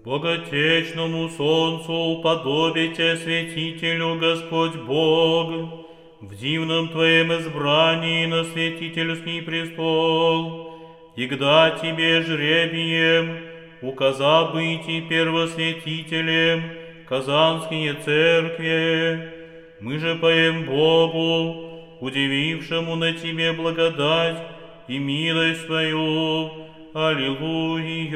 Боготечному солнцу уподобите святителю Господь Бог, в дивном Твоем избрании на святительский престол, егда Тебе жребием указа быть и первосвятителем Казанские церкви, мы же поем Богу, удивившему на Тебе благодать и милость Твою. Аллилуйя!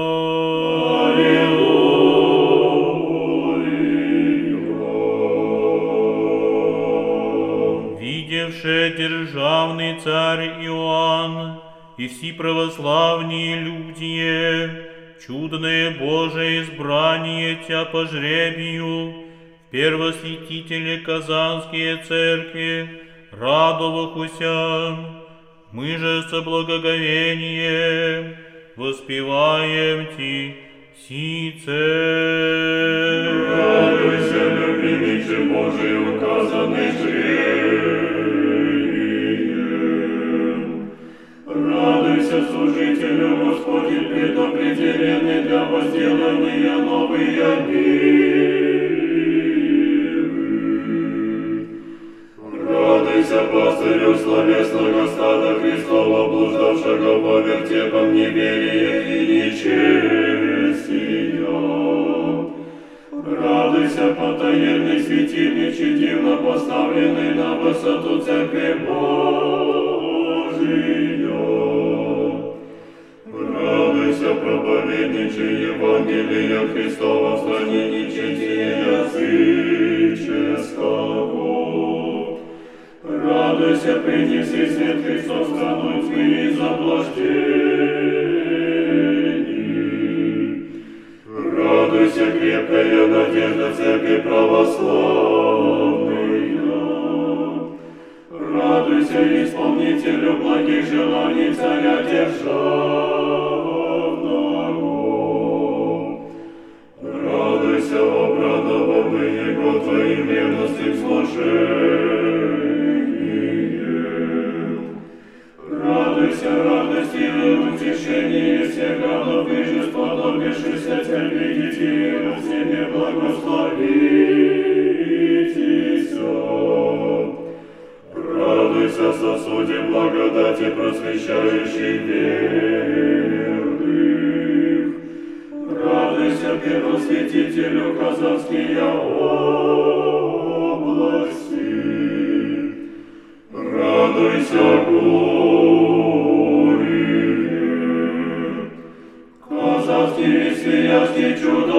Аллилуйя! Видевши державный царь Иоанн и все православные люди, чудное Божие избрание Тя по жребию, первосвятители Казанские церкви, радовахуся, мы же со благоговением воспеваем Ти сице. Радуйся, любимице Божий, указанный жребием. Радуйся, служителю Господень, предопределенный для возделания новой обители. Радуйся, пастырю словесного стада Христова, блуждавшего по вертепам неверия и нечестия. Радуйся, потаенный светильниче, дивно поставленный на высоту Церкви Божию. Радуйся, проповедниче Евангелия Христова в стране нечестия языческого. Радуйся, принеси свет Христов в страну тьмы и заблуждений. Радуйся, крепкая надежда Церкви православной. Радуйся, исполнителю благих желаний Царя державного. Радуйся, обрадованный Его Твоим ревностным служением. Радуйся, радости и утешение всех городов и же сподобившихся Церкви детей, во всеми благословитеся. Радуйся, сосуде благодати, просвещающий верных. Радуйся, первосвятителю Казанские области. Радуйся, горе. Казанский, Свияжский, чудо